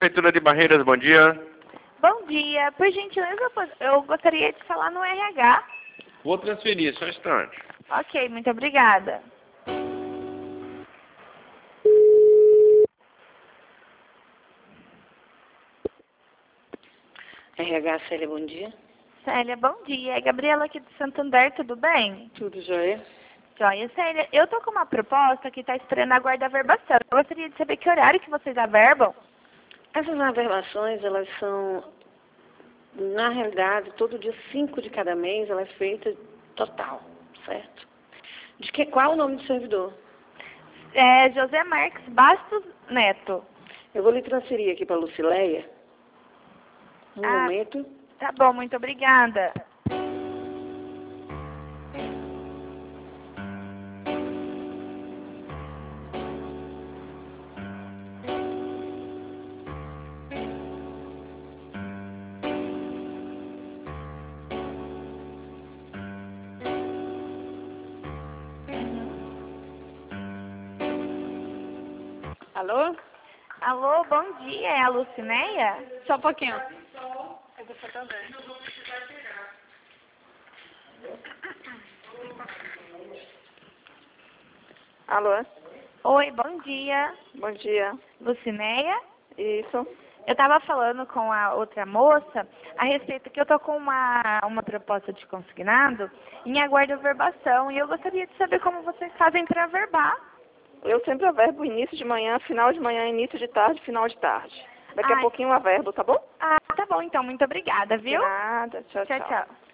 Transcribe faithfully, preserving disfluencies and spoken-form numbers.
Prefeitura de Barreiras, bom dia. Bom dia. Por gentileza, eu gostaria de falar no R H. Vou transferir, só um instante. Ok, muito obrigada. R H, Célia, bom dia. Célia, bom dia. É Gabriela aqui de Santander, tudo bem? Tudo jóia? Joia. Célia, eu tô com uma proposta que está esperando a guarda averbação. Eu gostaria de saber que horário que vocês averbam. Essas averbações, elas são, na realidade, todo dia cinco de cada mês, ela é feita total, certo? De que, qual o nome do servidor? É José Marques Bastos Neto. Eu vou lhe transferir aqui para a Lucileia. Um ah, momento. Tá bom, muito obrigada. Alô? Alô, bom dia. É a Lucineia? Só um pouquinho. Alô? Oi, bom dia. Bom dia. Lucineia? Isso. Eu estava falando com a outra moça a respeito que eu tô com uma, uma proposta de consignado em aguardo averbação e eu gostaria de saber como vocês fazem para averbar. Eu sempre averbo início de manhã, final de manhã, início de tarde, final de tarde. Daqui Ai. a pouquinho eu averbo, tá bom? Ah, tá bom então. Muito obrigada, De viu? nada. Tchau, Tchau, tchau. tchau.